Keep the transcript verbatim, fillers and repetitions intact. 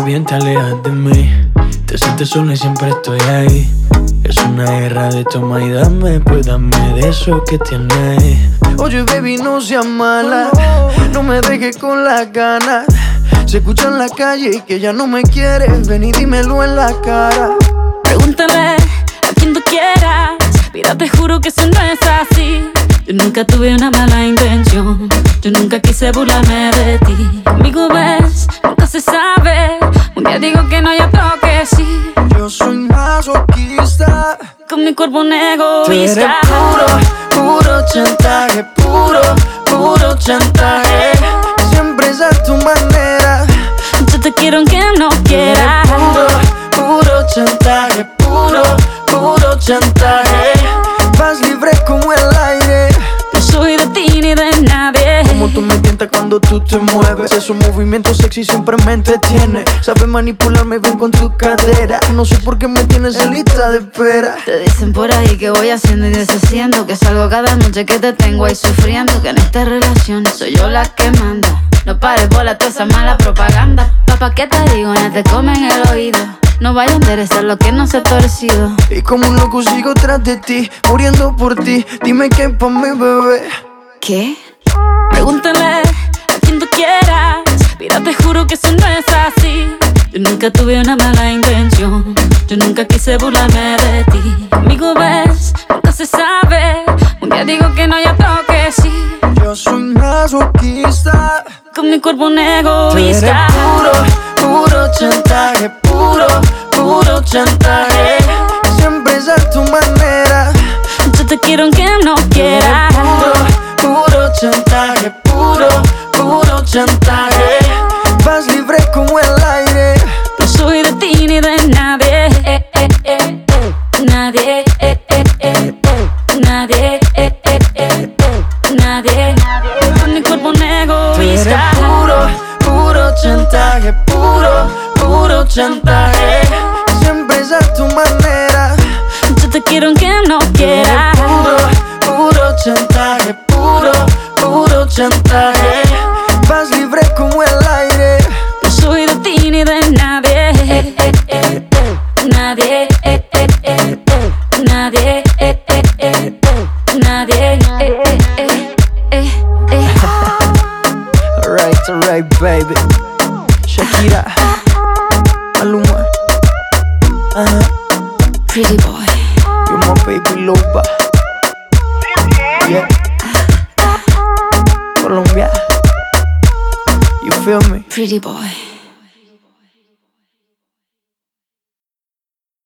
bien te alejas de mí. Te sientes sola y siempre estoy ahí. Es una guerra de toma y dame, pues dame de eso que tienes. Oye, baby, no seas mala, no me dejes con las ganas. Se escucha en la calle y que ya no me quieres. Ven y dímelo en la cara. Pregúntale a quien tú quieras. Mira, te juro que eso no es así. Yo nunca tuve una mala intención. Yo nunca quise burlarme de ti. Conmigo ves, nunca se sabe. Un día digo que no, y otro que sí. Yo soy masoquista. Con mi cuerpo un egoísta. Tú eres puro, puro chantaje. Puro, puro chantaje. Siempre es a tu manera. Yo te quiero aunque no quieras. Puro, puro chantaje. Puro, puro chantaje. Vas libre como el aire. No soy de ti ni de nadie. Como tú me tientas cuando tú te mueves. Esos movimientos sexy siempre me entretiene. Sabes manipularme bien con tu cadera. No sé por qué me tienes en lista de espera. Te dicen por ahí que voy haciendo y deshaciendo, que salgo cada noche, que te tengo ahí sufriendo, que en esta relación soy yo la que manda. No pares bola toda esa mala propaganda. Papá, ¿qué te digo? No te comen el oído. No vaya a interesar lo que no se ha torcido. Y como un loco sigo tras de ti, muriendo por ti. Dime qué pa' mi bebé. ¿Qué? Pregúntale a quien tú quieras. Mira, te juro que eso no es así. Yo nunca tuve una mala intención. Yo nunca quise burlarme de ti. Conmigo ves, nunca se sabe. Un día digo que no, y otro que sí. Yo soy masoquista. Con mi cuerpo un egoísta. Tú eres puro, puro chantaje. Puro, puro chantaje. Siempre es a tu manera. Yo te quiero aunque no quieras. Puro, puro chantaje. Puro, puro chantaje. Vas libre como el aire. No soy de ti ni de nadie. Eh, eh, eh, eh. Nadie. Eh, eh, eh. Nadie. Eh, eh, eh. Nadie. Con mi cuerpo un egoísta. Tú eres puro, puro chantaje. Puro, puro chantaje. Siempre es a tu manera. Yo te quiero aunque no quieras. Puro, puro chantaje. Puro, puro chantaje. Vas libre como el aire. No soy de ti ni de nadie. Eh, eh, eh, eh. Nadie. Eh, eh, eh. Nadie. Eh, eh, eh. Nadie. Eh, eh, eh. Eh, eh. Alright, alright, baby. Shakira, Maluma, uh-huh. Pretty boy. You're my baby loba. Yeah. Colombia. You feel me? Pretty boy.